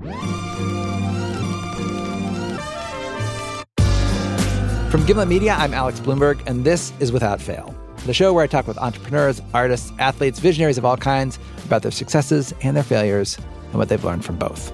From Gimlet Media, I'm Alex Blumberg, and this is Without Fail, the show where I talk with entrepreneurs, artists, athletes, visionaries of all kinds about their successes and their failures and what they've learned from both.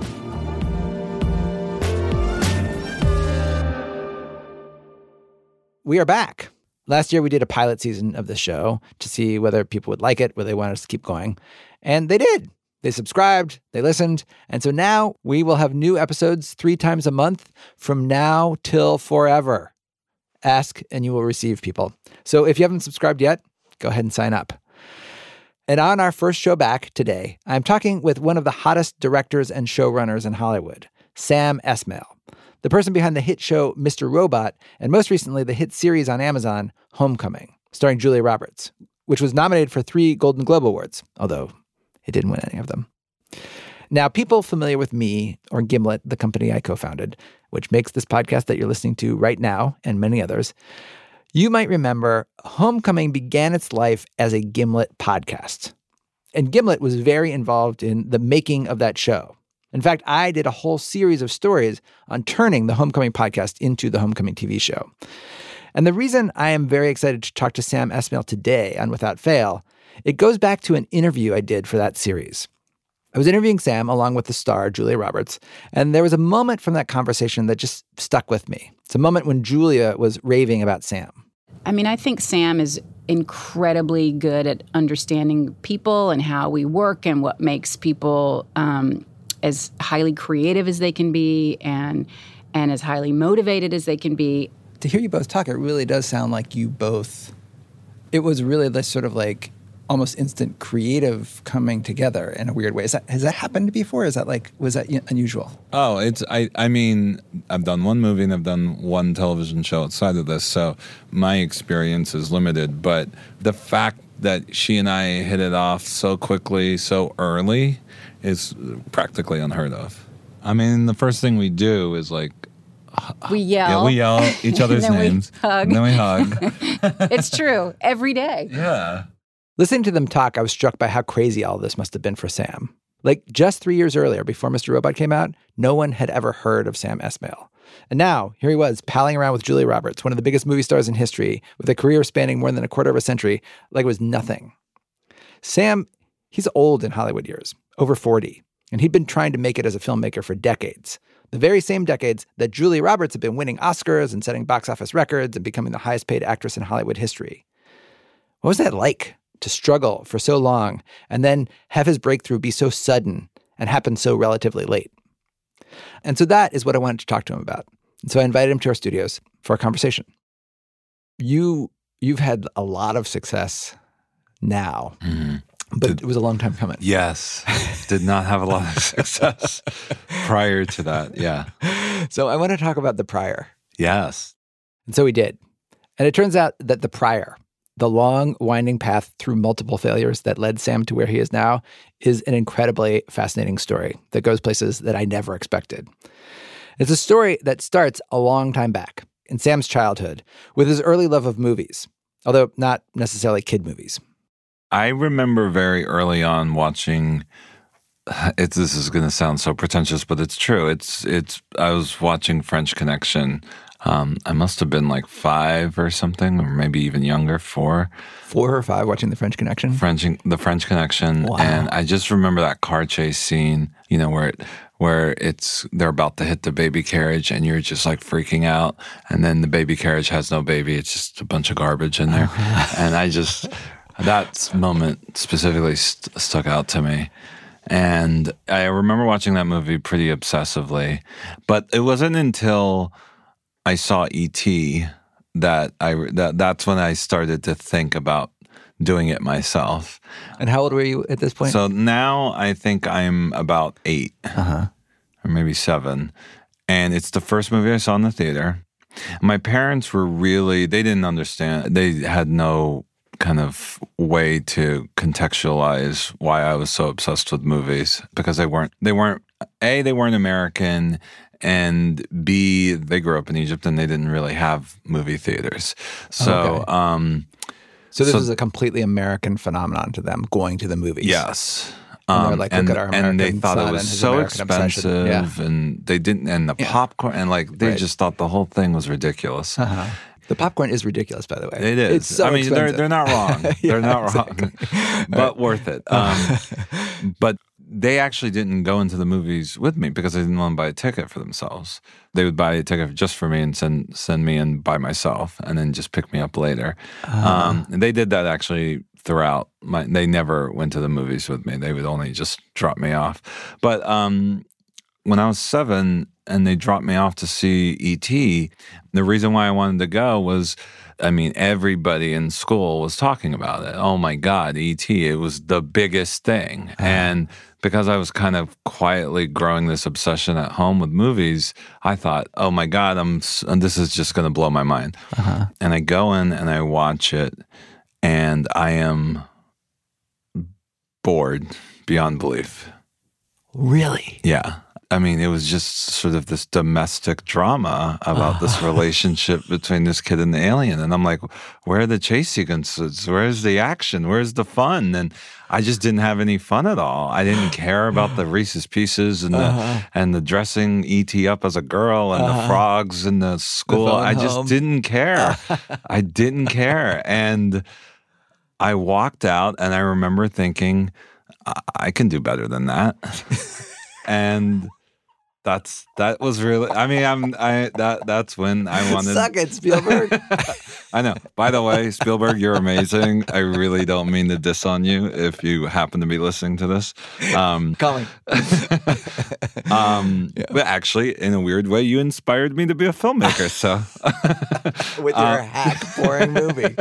We are back. Last year, we did a pilot season of the show to see whether people would like it, whether they wanted us to keep going. And they did. They subscribed, they listened. And so now we will have new episodes 3 times a month from now till forever. Ask and you will receive, people. So if you haven't subscribed yet, go ahead and sign up. And on our first show back today, I'm talking with one of the hottest directors and showrunners in Hollywood, Sam Esmail, the person behind the hit show Mr. Robot, and most recently the hit series on Amazon, Homecoming, starring Julia Roberts, which was nominated for 3 Golden Globe Awards, although it didn't win any of them. Now, people familiar with me or Gimlet, the company I co-founded, which makes this podcast that you're listening to right now and many others, you might remember Homecoming began its life as a Gimlet podcast. And Gimlet was very involved in the making of that show. In fact, I did a whole series of stories on turning the Homecoming podcast into the Homecoming TV show. And the reason I am very excited to talk to Sam Esmail today on Without Fail, it goes back to an interview I did for that series. I was interviewing Sam along with the star, Julia Roberts, and there was a moment from that conversation that just stuck with me. It's a moment when Julia was raving about Sam. I mean, I think Sam is incredibly good at understanding people and how we work and what makes people as highly creative as they can be and as highly motivated as they can be. To hear you both talk, it really does sound like you both, it was really this sort of like almost instant creative coming together in a weird way. Has that happened before? Was that unusual? Oh, I mean, I've done one movie and I've done one television show outside of this, so my experience is limited. But the fact that she and I hit it off so quickly, so early, is practically unheard of. I mean, the first thing we do is like, we yell. Yeah, we yell each other's names. And then we hug. It's true. Every day. Yeah. Listening to them talk, I was struck by how crazy all this must have been for Sam. Like, just 3 years earlier, before Mr. Robot came out, no one had ever heard of Sam Esmail. And now, here he was, palling around with Julia Roberts, one of the biggest movie stars in history, with a career spanning more than a quarter of a century, like it was nothing. Sam, he's old in Hollywood years, over 40, and he'd been trying to make it as a filmmaker for decades. The very same decades that Julia Roberts had been winning Oscars and setting box office records and becoming the highest paid actress in Hollywood history. What was that like, to struggle for so long and then have his breakthrough be so sudden and happen so relatively late? And so that is what I wanted to talk to him about. And so I invited him to our studios for a conversation. You've had a lot of success now, but it was a long time coming. Yes. Did not have a lot of success prior to that. Yeah. So I want to talk about the prior. Yes. And so we did. And it turns out that the prior, the long, winding path through multiple failures that led Sam to where he is now, is an incredibly fascinating story that goes places that I never expected. It's a story that starts a long time back in Sam's childhood with his early love of movies, although not necessarily kid movies. I remember very early on watching, this is going to sound so pretentious, but it's true. I was watching French Connection. I must have been like 5 or something, or maybe even younger, 4. 4 or 5 watching The French Connection? The French Connection. Wow. And I just remember that car chase scene, where they're about to hit the baby carriage and you're just like freaking out. And then the baby carriage has no baby. It's just a bunch of garbage in there. And that moment specifically stuck out to me. And I remember watching that movie pretty obsessively. But it wasn't until I saw E.T. that's when I started to think about doing it myself. And how old were you at this point? So now I think I'm about 8 or maybe 7. And it's the first movie I saw in the theater. My parents were they didn't understand. They had no kind of way to contextualize why I was so obsessed with movies, because they weren't American, and B, they grew up in Egypt and they didn't really have movie theaters. So, So this was a completely American phenomenon to them, going to the movies. Yes. And they're like, look at our American and they thought son it was and his so American obsession. expensive, Yeah. and they didn't, and the popcorn, and like they Right. just thought the whole thing was ridiculous. The popcorn is ridiculous, by the way. It is. It's so I mean, expensive. they're not wrong. Yeah, They're not exactly. wrong, but worth it. But they actually didn't go into the movies with me because they didn't want to buy a ticket for themselves. They would buy a ticket just for me and send me in by myself, and then just pick me up later. And they did that actually throughout. They never went to the movies with me. They would only just drop me off. But when I was 7 and they dropped me off to see E.T., the reason why I wanted to go was, I mean, everybody in school was talking about it. Oh my God, E.T., it was the biggest thing. And because I was kind of quietly growing this obsession at home with movies, I thought, oh my God, this is just going to blow my mind. And I go in and I watch it, and I am bored beyond belief. Really? Yeah. I mean, it was just sort of this domestic drama about this relationship between this kid and the alien. And I'm like, where are the chase sequences? Where's the action? Where's the fun? And I just didn't have any fun at all. I didn't care about the Reese's Pieces and the dressing E.T. up as a girl and the frogs in the school. I just didn't care. I didn't care. And I walked out, and I remember thinking, I can do better than that. And that was really, I mean, that's when I wanted. Suck it, Spielberg. I know. By the way, Spielberg, you're amazing. I really don't mean to diss on you if you happen to be listening to this. Calling. But actually, in a weird way, you inspired me to be a filmmaker. So With your hack boring movie.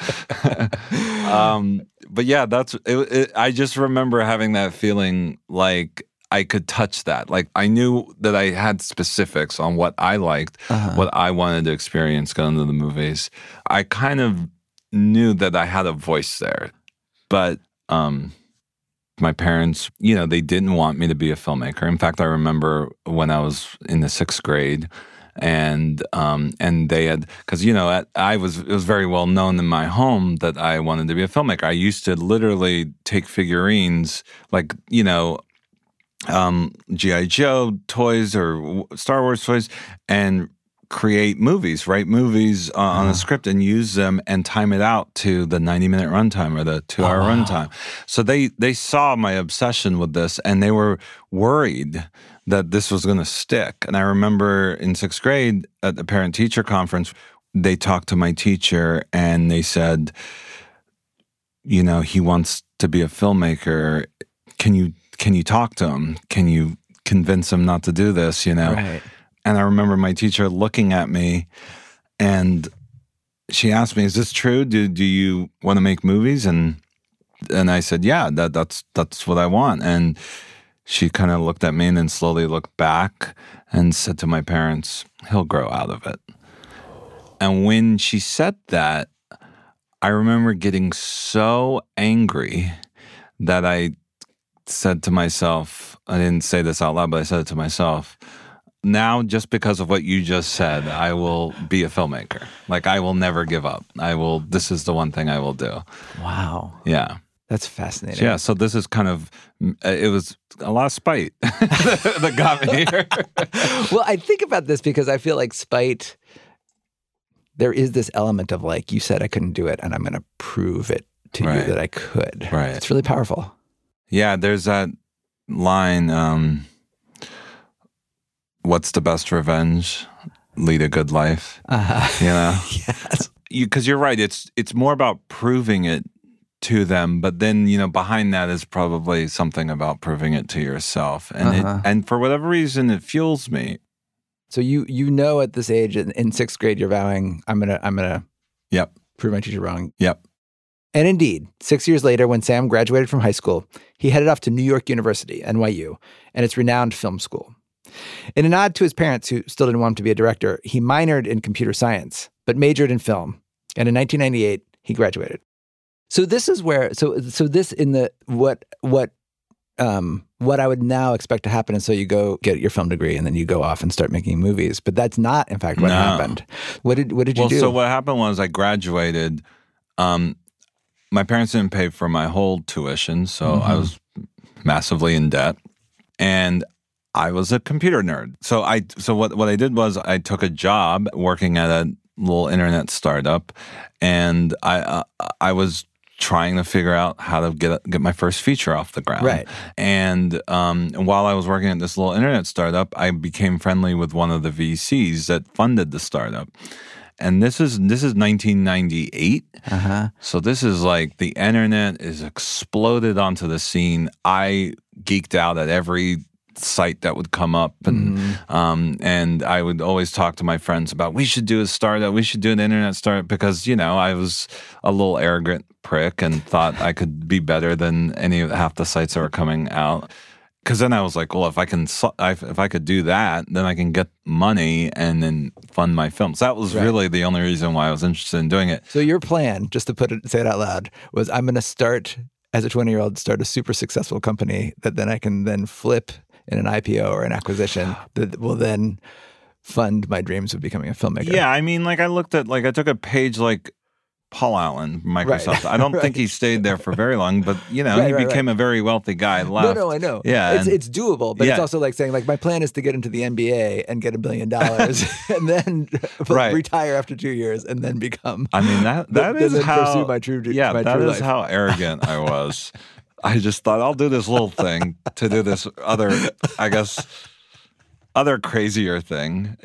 But yeah, that's it. I just remember having that feeling like I could touch that. Like I knew that I had specifics on what I liked, what I wanted to experience going to the movies. I kind of knew that I had a voice there. But my parents, they didn't want me to be a filmmaker. In fact, I remember when I was in the 6th grade, and they had, because it was very well known in my home that I wanted to be a filmmaker. I used to literally take figurines, like G.I. Joe toys or Star Wars toys, and write movies on a script and use them and time it out to the 90-minute runtime or the 2-hour runtime. So they saw my obsession with this, and they were worried that this was going to stick. And I remember in 6th grade at the parent-teacher conference, they talked to my teacher and they said, he wants to be a filmmaker. Can you talk to him? Can you convince him not to do this, Right. And I remember my teacher looking at me, and she asked me, is this true? Do you want to make movies? And I said, yeah, that's what I want. And she kind of looked at me and then slowly looked back and said to my parents, he'll grow out of it. And when she said that, I remember getting so angry that I said to myself, I didn't say this out loud, but I said it to myself, now just because of what you just said, I will be a filmmaker. Like I will never give up. This is the one thing I will do. Wow. Yeah. That's fascinating. Yeah, so this is kind of, it was a lot of spite that got me here. Well, I think about this because I feel like spite, there is this element of like, you said I couldn't do it and I'm going to prove it to you that I could. Right. It's really powerful. Yeah, there's that line, what's the best revenge? Lead a good life. Yes. Because you're right, it's more about proving it to them, but then behind that is probably something about proving it to yourself, and and for whatever reason it fuels me. So you at this age in 6th grade you're vowing I'm gonna prove my teacher wrong. Yep. And indeed, 6 years later, when Sam graduated from high school, he headed off to New York University, NYU, and its renowned film school. In a nod to his parents, who still didn't want him to be a director, he minored in computer science, but majored in film. And in 1998, he graduated. So this is where, so this in the, what I would now expect to happen is so you go get your film degree and then you go off and start making movies. But that's not, in fact, what happened. What did you do? So what happened was I graduated. My parents didn't pay for my whole tuition, so I was massively in debt, and I was a computer nerd. So what I did was I took a job working at a little internet startup, and I was trying to figure out how to get my first feature off the ground. Right. And while I was working at this little internet startup, I became friendly with one of the VCs that funded the startup. And this is 1998. So this is like the internet is exploded onto the scene. I geeked out at every site that would come up, and I would always talk to my friends about, we should do a startup, we should do an internet startup, because I was a little arrogant prick and thought I could be better than half the sites that were coming out. Because then I was like, well, if I could do that, then I can get money and then fund my films. That was really the only reason why I was interested in doing it. So your plan, just to say it out loud, was I'm going to start as a 20-year-old, start a super successful company that then I can then flip in an IPO or an acquisition that will then fund my dreams of becoming a filmmaker. Yeah, I mean, like I took a page like Paul Allen, Microsoft. Right. I don't think he stayed there for very long, but he became a very wealthy guy. Left. No, I know. Yeah, it's doable, but it's also like saying, like, my plan is to get into the NBA and get $1 billion, and then retire after 2 years, and then become. I mean, that is how pursue my true. Yeah, my that true is life. how arrogant I was. I just thought, I'll do this little thing to do this other crazier thing,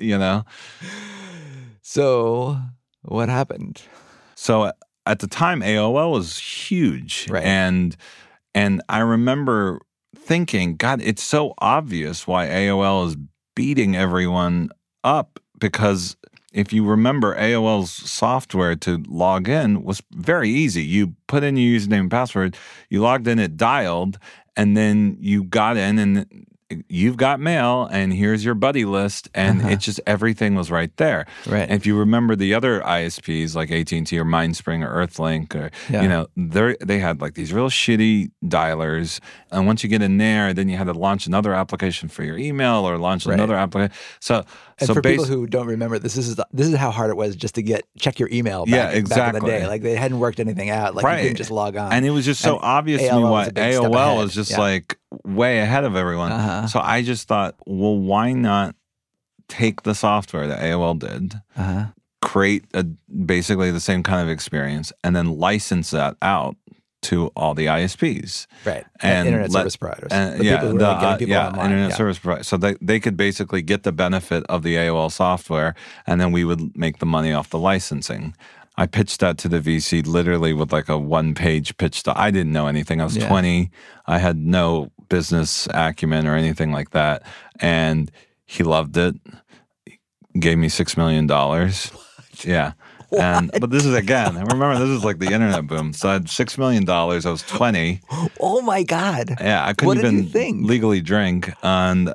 So what happened? So at the time, AOL was huge. Right. And I remember thinking, God, it's so obvious why AOL is beating everyone up, because if you remember, AOL's software to log in was very easy. You put in your username and password, you logged in, it dialed, and then you got in and you've got mail, and here's your buddy list, and it just, everything was right there. Right. And if you remember the other ISPs like AT&T or Mindspring or Earthlink, or they had like these real shitty dialers, and once you get in there, then you had to launch another application for your email or launch another application. So for people who don't remember, this is how hard it was just to check your email back in the day. Like, they hadn't worked anything out. Like, you couldn't just log on. And it was just so obvious to me why AOL was just like way ahead of everyone. So I just thought, well, why not take the software that AOL did, create basically the same kind of experience, and then license that out to all the ISPs. Right. And internet service providers. Internet service providers. So they could basically get the benefit of the AOL software, and then we would make the money off the licensing. I pitched that to the VC literally with like a one-page pitch. I didn't know anything. I was 20. I had no business acumen or anything like that. And he loved it. He gave me $6 million. Yeah. But this is, again, remember, this is like the internet boom. So I had $6 million. I was 20. Oh my God. Yeah, I couldn't even legally drink. And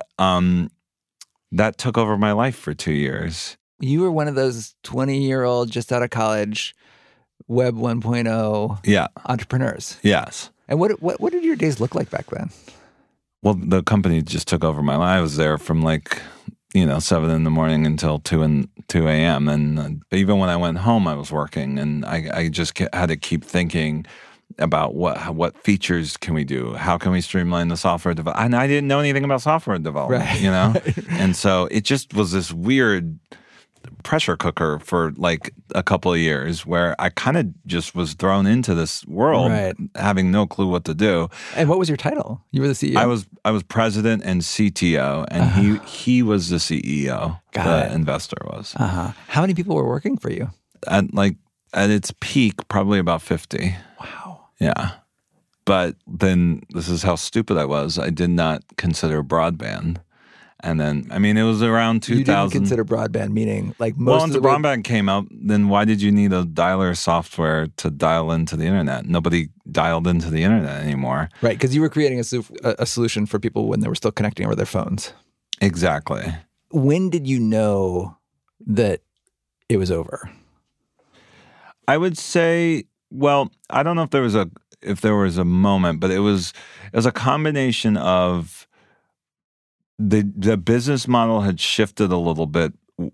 that took over my life for 2 years. You were one of those 20-year-old, just out of college, Web 1.0 entrepreneurs. Yes. And what did your days look like back then? Well, the company just took over my life. I was there from 7 in the morning until 2 a.m. And even when I went home, I was working, and I just had to keep thinking about what features can we do? How can we streamline the software development? And I didn't know anything about software development, And so it just was this weird pressure cooker for like a couple of years where I kind of just was thrown into this world having no clue what to do. And what was your title? You were the CEO? I was president and CTO, and he was the CEO. The investor was. How many people were working for you? At its peak, probably about 50. Wow. Yeah. But then this is how stupid I was. I did not consider broadband. And then, I mean, it was around 2000. You didn't consider broadband, meaning like most Well, once the broadband came out, then why did you need a dialer software to dial into the internet? Nobody dialed into the internet anymore. Right, because you were creating a solution for people when they were still connecting over their phones. Exactly. When did you know that it was over? I would say, well, I don't know if there was a moment, but it was a combination of the business model had shifted a little bit,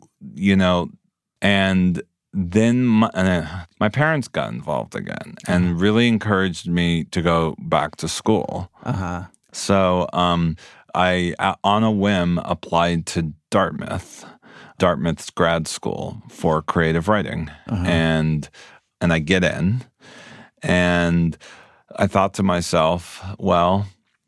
and then my parents got involved again and really encouraged me to go back to school. So I, on a whim, applied to Dartmouth's grad school for creative writing. And I get in. And I thought to myself, well,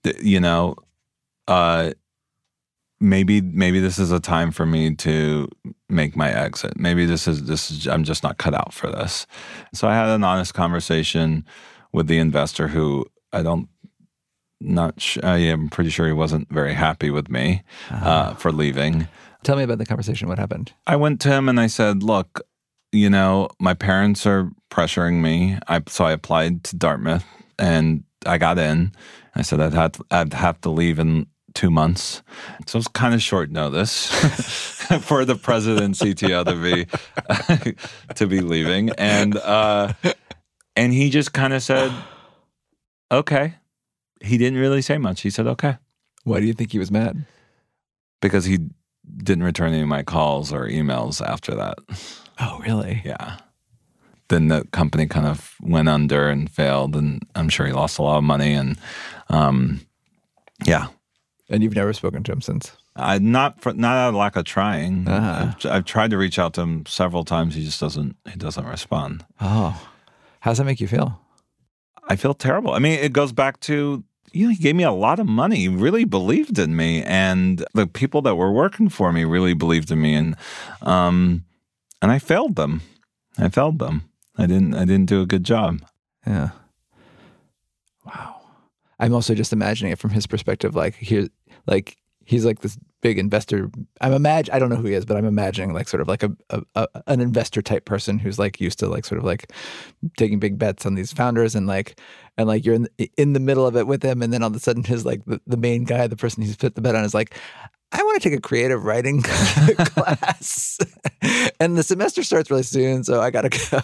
maybe this is a time for me to make my exit. Maybe this is I'm just not cut out for this. So I had an honest conversation with the investor who I'm pretty sure he wasn't very happy with me for leaving. Tell me about the conversation. What happened? I went to him and I said, look, my parents are pressuring me. So I applied to Dartmouth and I got in. I said I'd have to leave in 2 months. So it was kind of short notice for the president CTO to be leaving. And he just kind of said, okay. He didn't really say much. He said, okay. Why do you think he was mad? Because he didn't return any of my calls or emails after that. Oh, really? Yeah. Then the company kind of went under and failed, and I'm sure he lost a lot of money. And yeah. And you've never spoken to him since? Not out of lack of trying. I've tried to reach out to him several times. He just doesn't respond. Oh. How does that make you feel? I feel terrible. I mean, it goes back to, he gave me a lot of money. He really believed in me. And the people that were working for me really believed in me. And I failed them. I didn't do a good job. Yeah. Wow. I'm also just imagining it from his perspective. He's like this big investor. I don't know who he is, but I'm imagining like sort of like an investor type person who's like used to like sort of like taking big bets on these founders and you're in the middle of it with him, and then all of a sudden his like the main guy, the person he's put the bet on, is like, I want to take a creative writing class, and the semester starts really soon, so I gotta go.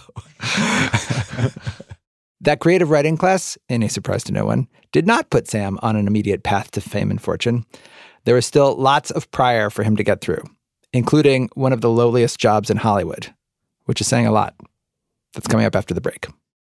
That creative writing class, in a surprise to no one, did not put Sam on an immediate path to fame and fortune. There was still lots of prior for him to get through, including one of the lowliest jobs in Hollywood, which is saying a lot. That's coming up after the break.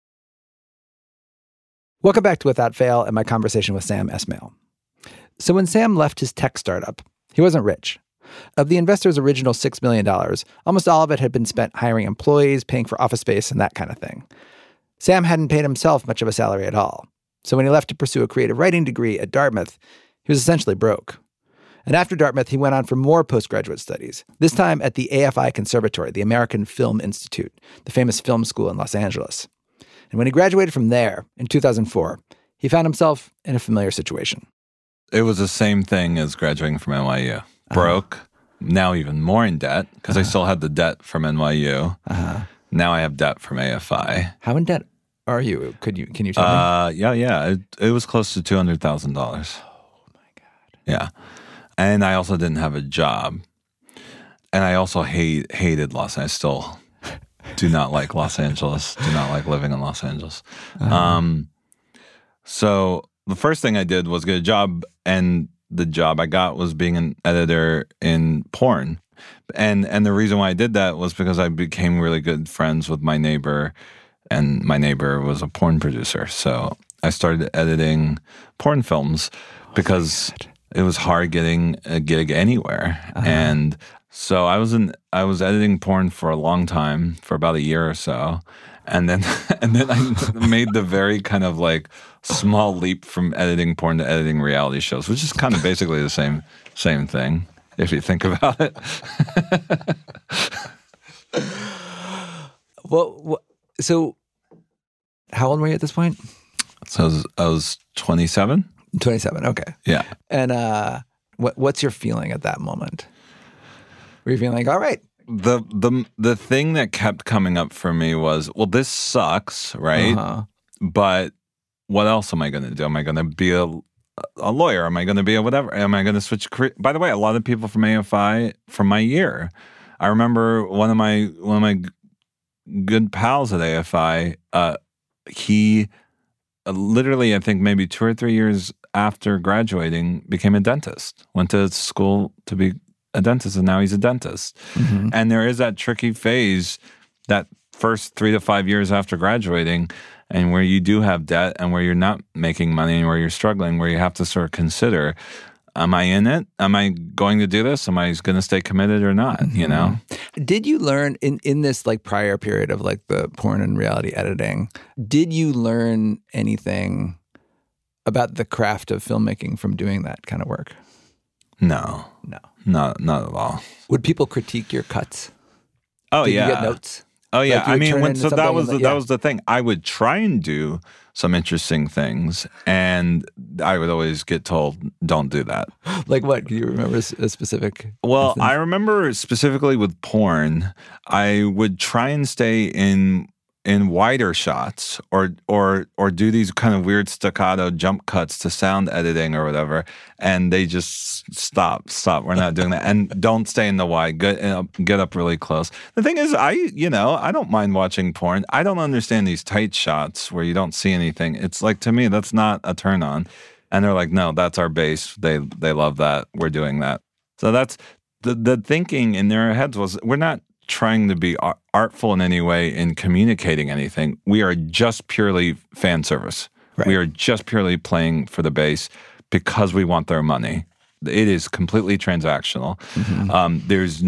Welcome back to Without Fail and my conversation with Sam Esmail. So when Sam left his tech startup, he wasn't rich. Of the investor's original $6 million, almost all of it had been spent hiring employees, paying for office space, and that kind of thing. Sam hadn't paid himself much of a salary at all. So when he left to pursue a creative writing degree at Dartmouth, he was essentially broke. And after Dartmouth, he went on for more postgraduate studies, this time at the AFI Conservatory, the American Film Institute, the famous film school in Los Angeles. And when he graduated from there in 2004, he found himself in a familiar situation. It was the same thing as graduating from NYU. Broke, now even more in debt, because I still had the debt from NYU. Now I have debt from AFI. How in debt are you? Can you tell me? Yeah. It was close to $200,000. Oh my God. Yeah. And I also didn't have a job. And I also hated Los Angeles. I still do not like Los Angeles. Do not like living in Los Angeles. So the first thing I did was get a job, and the job I got was being an editor in porn. And the reason why I did that was because I became really good friends with my neighbor, and my neighbor was a porn producer. So I started editing porn films because it was hard getting a gig anywhere. And so I was editing porn for a long time, for about a year or so. And then I made the very kind of like small leap from editing porn to editing reality shows, which is kind of basically the same thing, if you think about it. Well, so how old were you at this point? So I was 27. 27, okay. Yeah. And what's your feeling at that moment? Were you feeling like, all right? The thing that kept coming up for me was, well, this sucks, right? But what else am I going to do? Am I going to be a lawyer? Am I going to be a whatever? Am I going to switch career? By the way, a lot of people from AFI from my year. I remember one of my good pals at AFI. He literally, I think maybe 2 or 3 years after graduating, became a dentist. Went to school to be a dentist, and now he's a dentist. And there is that tricky phase, that first 3 to 5 years after graduating, and where you do have debt and where you're not making money and where you're struggling, where you have to sort of consider, am I in it? Am I going to do this? Am I going to stay committed or not? You know? Did you learn in this like prior period of like the porn and reality editing, did you learn anything about the craft of filmmaking from doing that kind of work? No, not at all. Would people critique your cuts? Oh, Did yeah. you get notes? Oh, yeah. Like I mean, that that was the thing. I would try and do some interesting things, and I would always get told, don't do that. Like what? Do you remember a specific Well, instance? I remember specifically with porn, I would try and stay in wider shots or do these kind of weird staccato jump cuts to sound editing or whatever, and they just stop, we're not doing that, and don't stay in the wide, get up really close. The thing is, I don't mind watching porn. I don't understand these tight shots where you don't see anything. It's like, to me, that's not a turn on. And they're like, no, that's our base. They love that. We're doing that. So that's the thinking in their heads was, we're not trying to be artful in any way in communicating anything. We are just purely fan service. Right. We are just purely playing for the base because we want their money. It is completely transactional. Mm-hmm.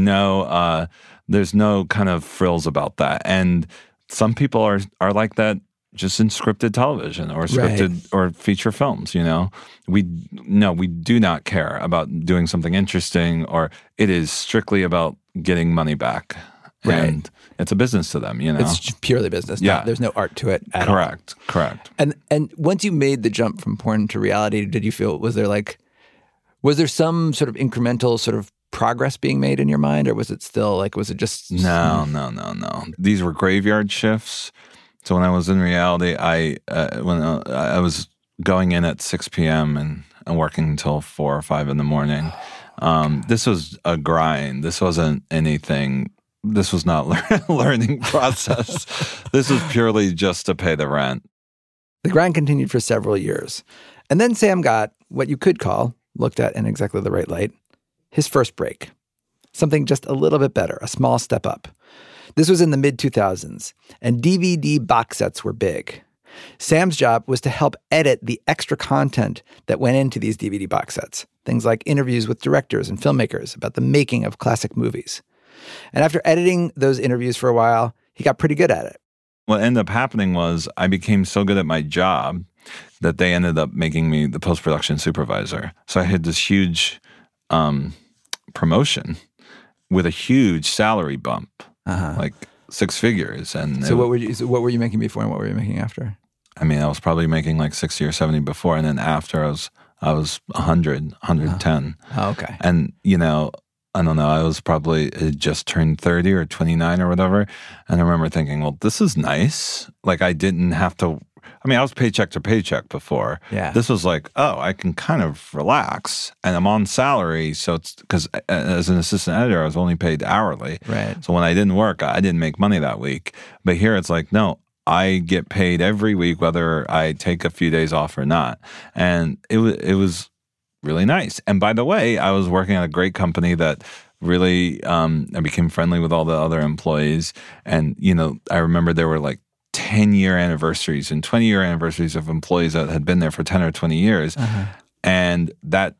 There's no kind of frills about that. And some people are like that just in scripted television or scripted or feature films, you know. We do not care about doing something interesting, or it is strictly about getting money back. Right. And it's a business to them, you know. It's purely business. Yeah. There's no art to it at all. Correct. And once you made the jump from porn to reality, did you feel, was there some sort of incremental sort of progress being made in your mind, or was it still like, was it just... No. These were graveyard shifts. So when I was in reality, I was going in at 6 p.m. and working until 4 or 5 in the morning. This was a grind. This wasn't anything. This was not learning process. This was purely just to pay the rent. The grind continued for several years. And then Sam got what you could call, looked at in exactly the right light, his first break. Something just a little bit better, a small step up. This was in the mid-2000s, and DVD box sets were big. Sam's job was to help edit the extra content that went into these DVD box sets, things like interviews with directors and filmmakers about the making of classic movies. And after editing those interviews for a while, he got pretty good at it. What ended up happening was I became so good at my job that they ended up making me the post-production supervisor. So I had this huge promotion with a huge salary bump, like 6 figures. And so what were you making before and what were you making after? I mean, I was probably making like 60 or 70 before, and then after I was 100, 110. Oh, okay. And, you know, I don't know, I was probably just turned 30 or 29 or whatever. And I remember thinking, well, this is nice. Like, I didn't have to, I mean, I was paycheck to paycheck before. Yeah. This was like, oh, I can kind of relax. And I'm on salary. So it's because as an assistant editor, I was only paid hourly. Right. So when I didn't work, I didn't make money that week. But here it's like, no, I get paid every week, whether I take a few days off or not. And it was really nice. And by the way, I was working at a great company that really, I became friendly with all the other employees. And, you know, I remember there were like 10-year anniversaries and 20-year anniversaries of employees that had been there for 10 or 20 years. And that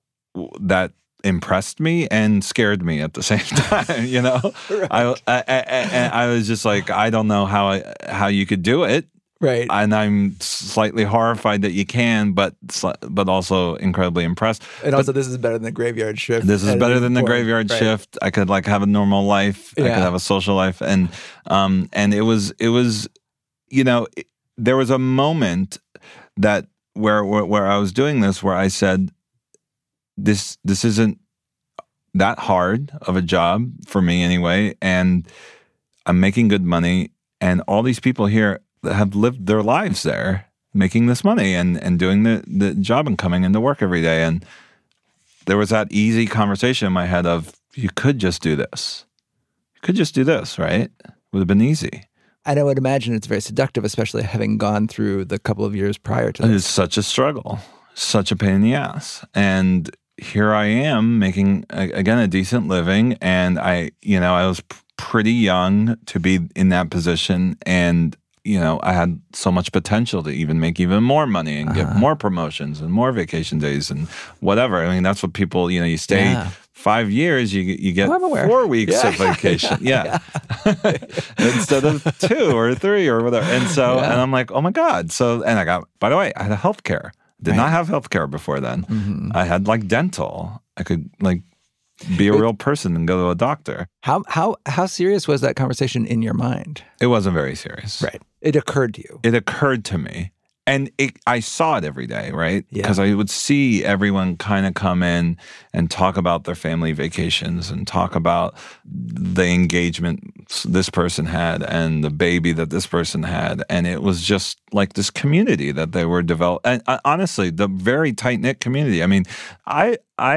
impressed me and scared me at the same time, you know? Right. I was just like, I don't know how you could do it. Right. And I'm slightly horrified that you can, but also incredibly impressed. And also, this is better than the graveyard shift. This is better than the graveyard shift. I could like have a normal life. Yeah. I could have a social life. And it was, you know, there was a moment that where I was doing this, where I said, this isn't that hard of a job for me anyway. And I'm making good money. And all these people here have lived their lives there, making this money and doing the job and coming into work every day. And there was that easy conversation in my head of, you could just do this. You could just do this, right? It would have been easy. And I would imagine it's very seductive, especially having gone through the couple of years prior to this. It's such a struggle, such a pain in the ass. And here I am making, again, a decent living. And I was pretty young to be in that position. And I had so much potential to even make even more money and get more promotions and more vacation days and whatever. I mean, that's what people, you stay 5 years, you get 4 weeks of vacation. Yeah. Instead of 2 or 3 or whatever. And so, and I'm like, oh my God. So, and by the way, I had healthcare. Did not have healthcare before then. Mm-hmm. I had like dental. I could be a real person and go to a doctor. How serious was that conversation in your mind? It wasn't very serious. Right. It occurred to you. It occurred to me. And I saw it every day, right? Because I would see everyone kind of come in and talk about their family vacations and talk about the engagement this person had and the baby that this person had. And it was just like this community that they were developing. And honestly, the very tight-knit community. I mean, I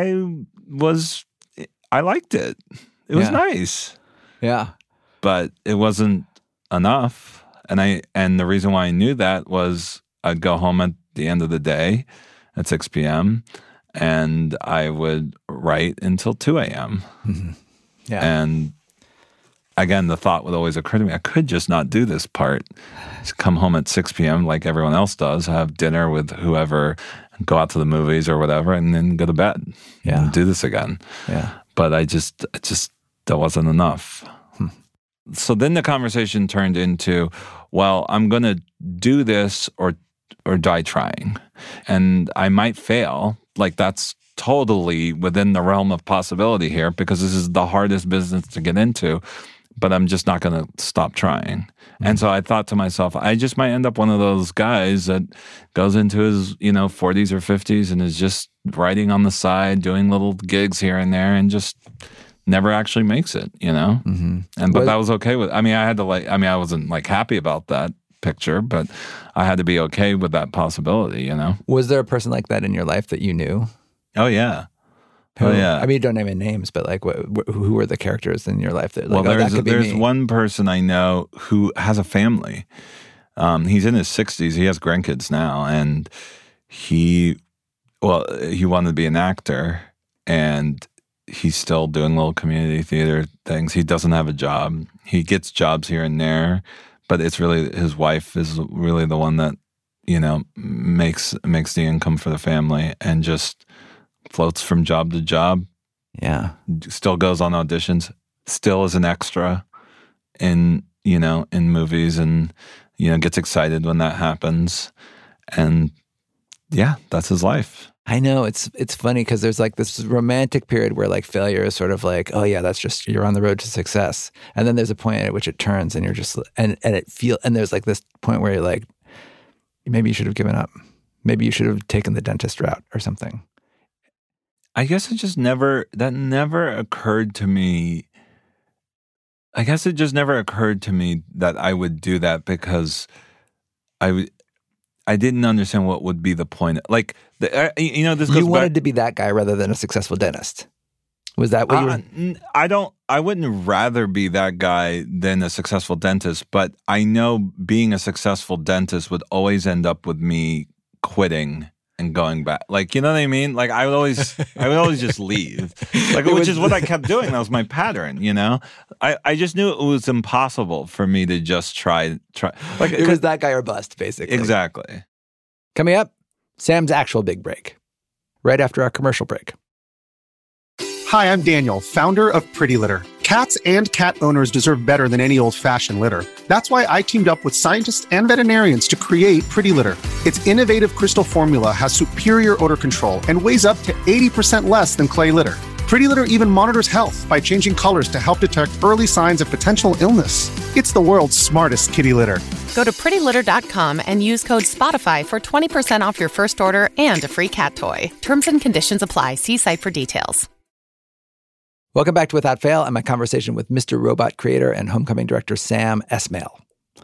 liked it. It was nice. Yeah. But it wasn't enough. And the reason why I knew that was I'd go home at the end of the day at 6 p.m. and I would write until 2 a.m. Mm-hmm. Yeah. And again, the thought would always occur to me, I could just not do this part. Just come home at 6 p.m. like everyone else does, have dinner with whoever, go out to the movies or whatever, and then go to bed. Yeah. And do this again. Yeah. But I just that wasn't enough. So then the conversation turned into, well, I'm going to do this or die trying. And I might fail. Like that's totally within the realm of possibility here because this is the hardest business to get into. But I'm just not going to stop trying. Mm-hmm. And so I thought to myself, I just might end up one of those guys that goes into his, 40s or 50s and is just writing on the side, doing little gigs here and there and just never actually makes it, Mm-hmm. But that was okay with, I wasn't like happy about that picture, but I had to be okay with that possibility, Was there a person like that in your life that you knew? Oh, yeah. Who, I mean, you don't name any names, but like, who were the characters in your life that? Like, there's one person I know who has a family. He's in his 60s. He has grandkids now, and he wanted to be an actor, and he's still doing little community theater things. He doesn't have a job. He gets jobs here and there, but it's really his wife is really the one that makes the income for the family, and just floats from job to job. Yeah. Still goes on auditions, still is an extra in movies, and, gets excited when that happens. And yeah, that's his life. I know it's funny because there's like this romantic period where like failure is sort of like, oh yeah, that's just, you're on the road to success. And then there's a point at which it turns and you're just, and there's like this point where you're like, maybe you should have given up. Maybe you should have taken the dentist route or something. I guess that never occurred to me. I guess it just never occurred to me that I would do that because I didn't understand what would be the point. Like, this goes You wanted to be that guy rather than a successful dentist. Was that what you were? I wouldn't rather be that guy than a successful dentist, but I know being a successful dentist would always end up with me quitting and going back. Like, you know what I mean? Like I would always just leave. Like, which is what I kept doing. That was my pattern, I just knew it was impossible for me to just try. Like it was that guy or bust, basically. Exactly. Coming up, Sam's actual big break. Right after our commercial break. Hi, I'm Daniel, founder of Pretty Litter. Cats and cat owners deserve better than any old-fashioned litter. That's why I teamed up with scientists and veterinarians to create Pretty Litter. Its innovative crystal formula has superior odor control and weighs up to 80% less than clay litter. Pretty Litter even monitors health by changing colors to help detect early signs of potential illness. It's the world's smartest kitty litter. Go to prettylitter.com and use code SPOTIFY for 20% off your first order and a free cat toy. Terms and conditions apply. See site for details. Welcome back to Without Fail and my conversation with Mr. Robot creator and Homecoming director Sam Esmail.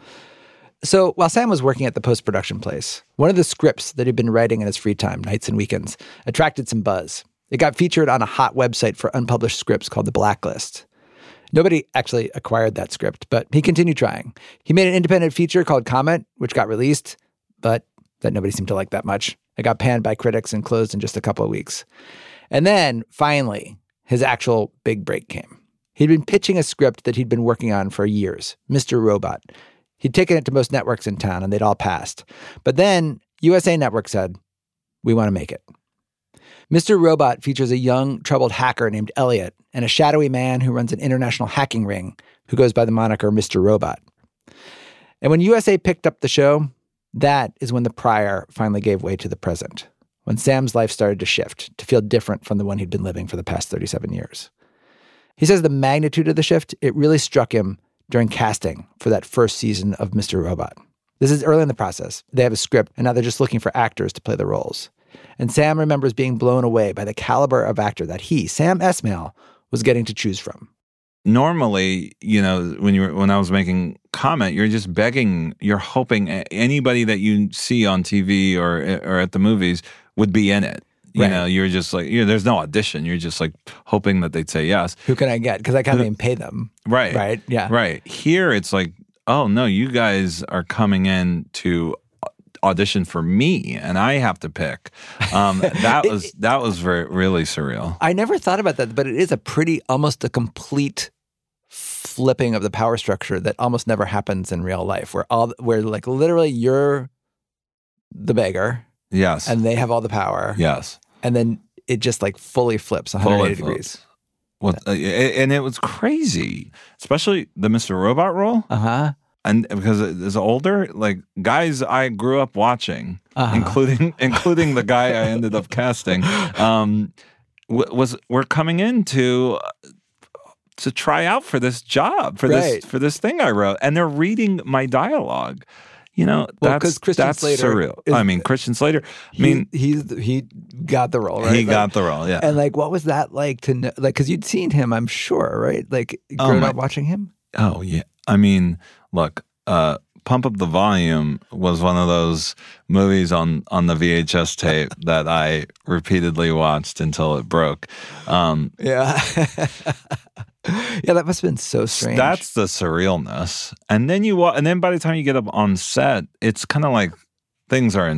So while Sam was working at the post-production place, one of the scripts that he'd been writing in his free time, nights and weekends, attracted some buzz. It got featured on a hot website for unpublished scripts called The Blacklist. Nobody actually acquired that script, but he continued trying. He made an independent feature called Comet, which got released, but that nobody seemed to like that much. It got panned by critics and closed in just a couple of weeks. And then, finally, his actual big break came. He'd been pitching a script that he'd been working on for years, Mr. Robot. He'd taken it to most networks in town, and they'd all passed. But then USA Network said, we want to make it. Mr. Robot features a young, troubled hacker named Elliot and a shadowy man who runs an international hacking ring who goes by the moniker Mr. Robot. And when USA picked up the show, that is when the prior finally gave way to the present, when Sam's life started to shift, to feel different from the one he'd been living for the past 37 years. He says the magnitude of the shift, it really struck him during casting for that first season of Mr. Robot. This is early in the process. They have a script, and now they're just looking for actors to play the roles. And Sam remembers being blown away by the caliber of actor that he, Sam Esmail, was getting to choose from. Normally, when I was making comment, you're just begging, you're hoping anybody that you see on TV or at the movies would be in it. You know, you're just like, there's no audition. You're just like hoping that they'd say yes. Who can I get? Because I can't even pay them. Right. Right. Yeah. Right. Here, it's like, oh, no, you guys are coming in to audition for me, and I have to pick. That was really surreal. I never thought about that, but it is almost a complete flipping of the power structure that almost never happens in real life, where like literally you're the beggar. Yes. And they have all the power. Yes. And then it just like fully flips 180 degrees. Well, and it was crazy, especially the Mr. Robot role. Uh-huh. And because as older, like guys I grew up watching, including the guy I ended up casting, were coming in to try out for this job, for this thing I wrote, and they're reading my dialogue. That's Slater surreal. Christian Slater. He got the role, right? He got the role, yeah. And like, what was that like to know? Like, because you'd seen him, I'm sure, right? Like, growing up watching him. Oh yeah. Look, Pump Up the Volume was one of those movies on the VHS tape that I repeatedly watched until it broke. Yeah. Yeah, that must have been so strange. That's the surrealness. And then by the time you get up on set, it's kind of like things are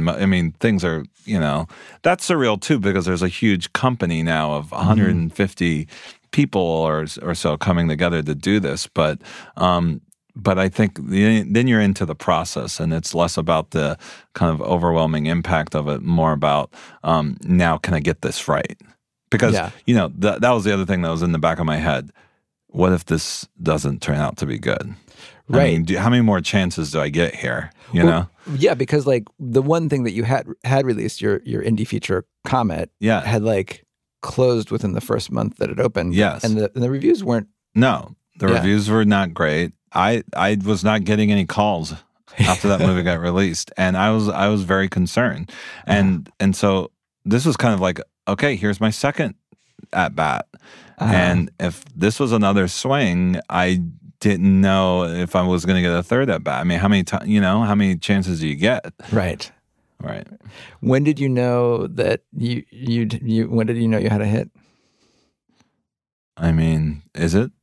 that's surreal too, because there's a huge company now of 150 people or so coming together to do this. But I think then you're into the process, and it's less about the kind of overwhelming impact of it, more about now can I get this right? Because, that was the other thing that was in the back of my head. What if this doesn't turn out to be good? Right. How many more chances do I get here? You know? Yeah, because like the one thing that you had released, your indie feature Comet, had like closed within the first month that it opened. Yes. And the reviews weren't. No, the reviews were not great. I was not getting any calls after that movie got released, and I was very concerned. And so this was kind of like, okay, here's my second at bat. And if this was another swing, I didn't know if I was going to get a third at bat. I mean, how many chances do you get? Right. Right. When did you know that when did you know you had a hit? Is it?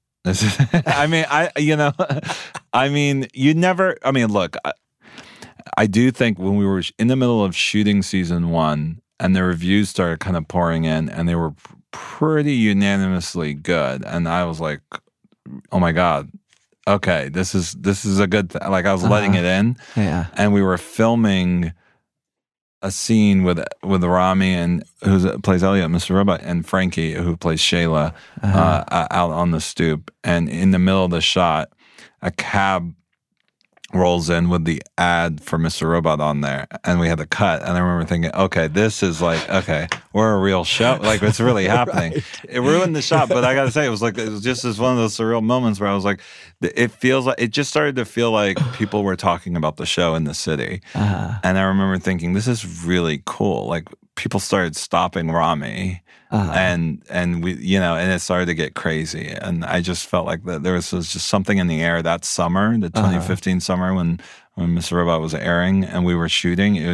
You never, look, I do think when we were in the middle of shooting season 1 and the reviews started kind of pouring in, and they were pretty unanimously good, and I was like, oh my God, okay, this is a good thing. Like I was letting it in. Yeah. And we were filming a scene with Rami, and who plays Elliot, Mr. Robot, and Frankie, who plays Shayla, out on the stoop. And in the middle of the shot, a cab rolls in with the ad for Mr. Robot on there, and we had to cut. And I remember thinking, okay, this is like, okay, we're a real show. Like, it's really happening. Right. It ruined the shot, but I got to say, it was just as one of those surreal moments where I was like, it just started to feel like people were talking about the show in the city. And I remember thinking, this is really cool. Like, people started stopping Rami. And we, and it started to get crazy. And I just felt like that there was just something in the air that summer, the 2015 summer when Mr. Robot was airing and we were shooting. It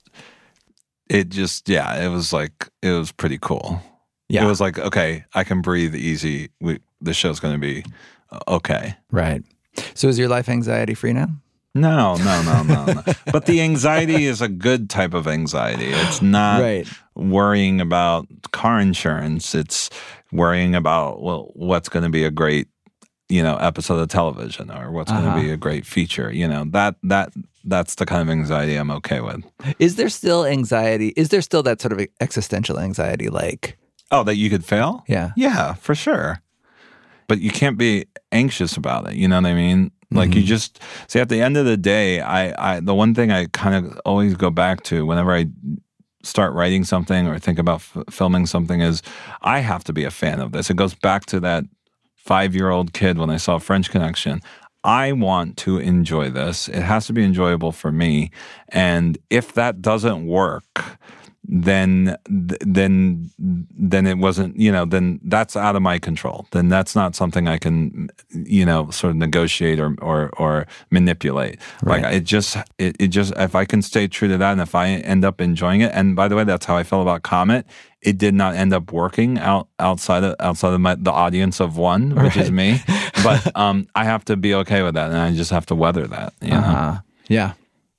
was pretty cool. Yeah. It was like, okay, I can breathe easy. The show's going to be okay. Right. So is your life anxiety free now? No. But the anxiety is a good type of anxiety. It's not worrying about car insurance. It's worrying about, what's going to be a great, episode of television or what's going to be a great feature. That's the kind of anxiety I'm okay with. Is there still anxiety? Is there still that sort of existential anxiety like? Oh, that you could fail? Yeah. Yeah, for sure. But you can't be anxious about it. You know what I mean? Like you just see at the end of the day, I the one thing I kind of always go back to whenever I start writing something or think about filming something is I have to be a fan of this. It goes back to that 5-year-old kid when I saw French Connection. I want to enjoy this. It has to be enjoyable for me. And if that doesn't work, then it wasn't, then that's out of my control. Then that's not something I can, sort of negotiate or manipulate. Right. Like it just, if I can stay true to that and if I end up enjoying it, and by the way, that's how I felt about Comet. It did not end up working outside of the audience of one, which is me. But I have to be okay with that, and I just have to weather that. Yeah.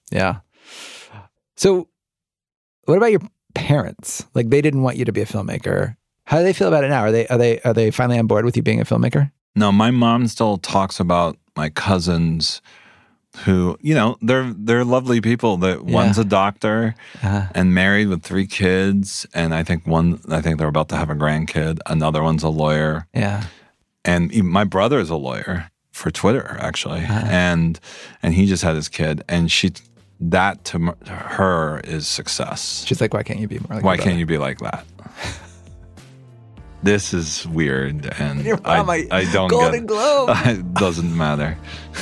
So, what about your parents? Like, they didn't want you to be a filmmaker. How do they feel about it now? Are they finally on board with you being a filmmaker? No, my mom still talks about my cousins who, they're lovely people. One's a doctor and married with 3 kids. And I think they're about to have a grandkid. Another one's a lawyer. Yeah. And my brother is a lawyer for Twitter, actually. And he just had his kid. And that to her is success. She's like, why can't you be more like Why can't you be like that? This is weird. And I don't Golden Globe. It doesn't matter.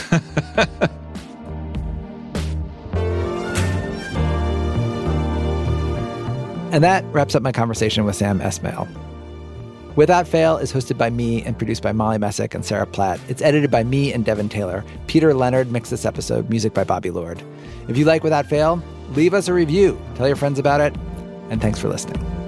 And that wraps up my conversation with Sam Esmail. Without Fail is hosted by me and produced by Molly Messick and Sarah Platt. It's edited by me and Devin Taylor. Peter Leonard mixed this episode, music by Bobby Lord. If you like Without Fail, leave us a review. Tell your friends about it. And thanks for listening.